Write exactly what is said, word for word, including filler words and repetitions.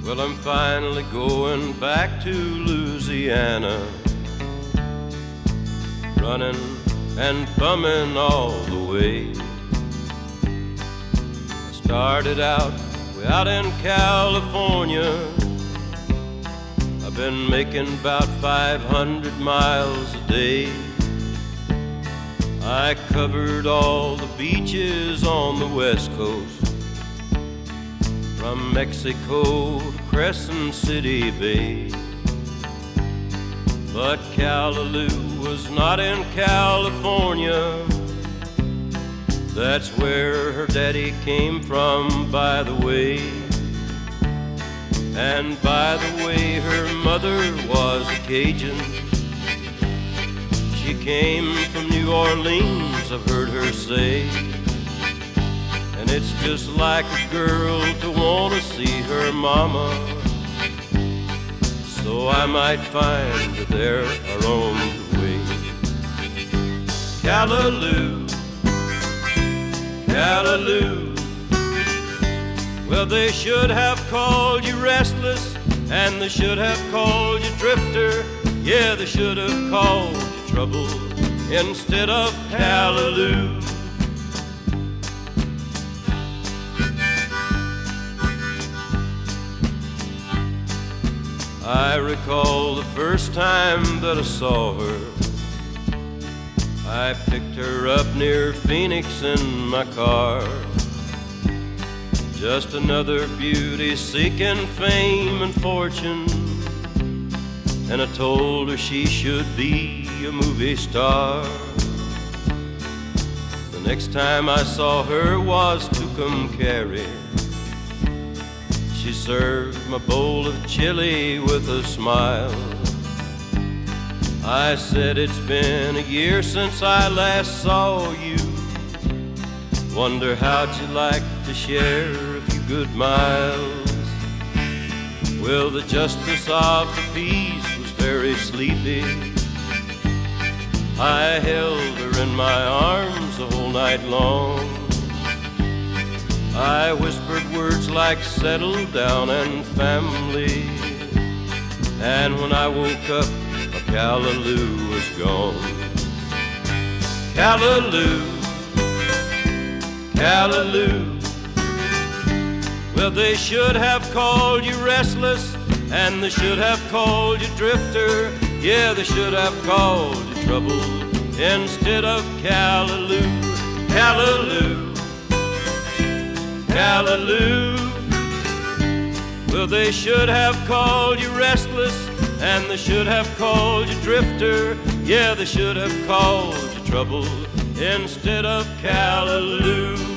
Well, I'm finally going back to Louisiana, running and bumming all the way. I started out way out in California. I've been making about five hundred miles a day. I covered all the beaches on the West Coast, from Mexico to Crescent City Bay. But Callaloo was not in California. That's where her daddy came from, by the way. And by the way, her mother was a Cajun. She came from New Orleans, I've heard her say. And it's just like a girl to want to see her mama. So I might find that they're on the way. Callaloo, Callaloo. Well, they should have called you restless, and they should have called you drifter. Yeah, they should have called you trouble instead of Callaloo. I recall the first time that I saw her. I picked her up near Phoenix in my car. Just another beauty seeking fame and fortune. And I told her she should be a movie star. The next time I saw her was Tucumcari. She served my bowl of chili with a smile. I said, it's been a year since I last saw you. Wonder how'd you like to share a few good miles? Well, the justice of the peace was very sleepy. I held her in my arms the whole night long. I whispered words like settle down and family. And when I woke up, a Callaloo was gone. Callaloo, Callaloo. Well, they should have called you restless, and they should have called you drifter. Yeah, they should have called you trouble instead of Callaloo. Callaloo, Callaloo. Well, they should have called you restless, and they should have called you drifter. Yeah, they should have called you trouble instead of Callaloo.